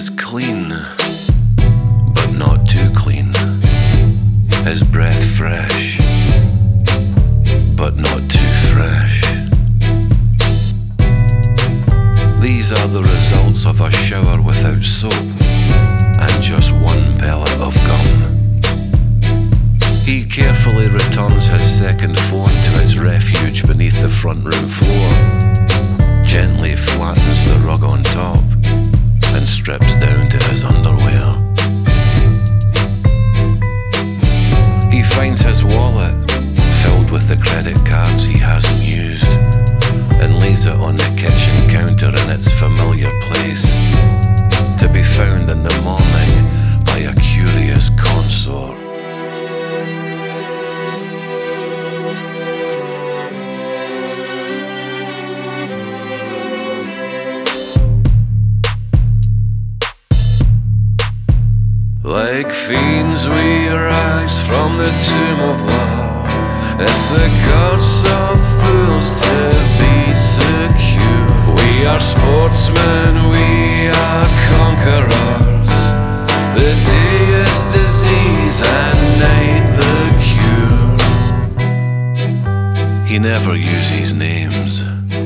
is clean, but not too clean. His breath fresh, but not too fresh. These are the results of a shower without soap and just one pellet of gum. He carefully returns his second phone to its refuge beneath the front room floor, gently flattens the rug on top, and strips down to his underwear. He finds his wallet, filled with the credit cards he hasn't used, and lays it on the kitchen counter in its familiar place, to be found in the morning by a curious consort. Like fiends we rise from the tomb of love. It's a curse of fools to be secure. We are sportsmen, we are conquerors. The day is disease and night the cure. He never uses names.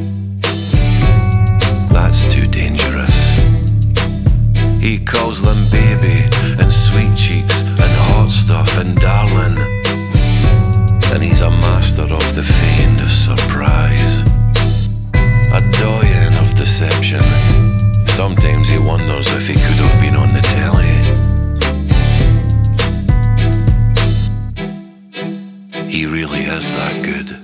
That's too dangerous. He calls them baby and sweet cheeks and hot stuff and darling. And he's a master of the feigned surprise, a doyen of deception. Sometimes he wonders if he could have been on the telly. He really is that good.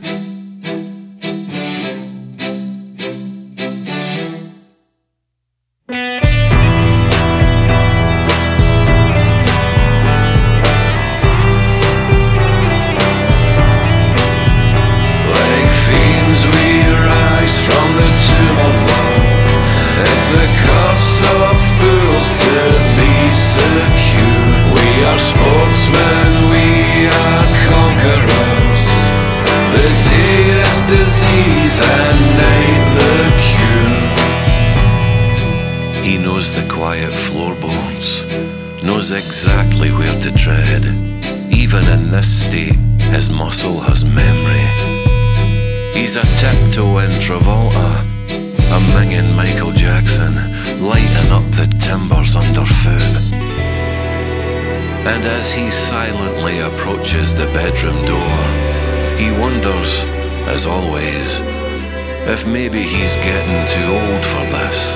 He knows the quiet floorboards, knows exactly where to tread. Even in this state, his muscle has memory. He's a tiptoeing Travolta, a minging Michael Jackson, lighting up the timbers underfoot. And as he silently approaches the bedroom door, he wonders, as always, if maybe he's getting too old for this.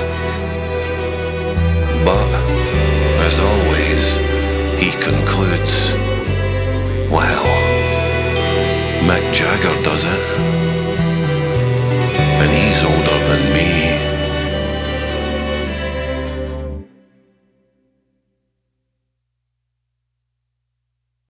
But, as always, he concludes, well, Mick Jagger does it, and he's older than me.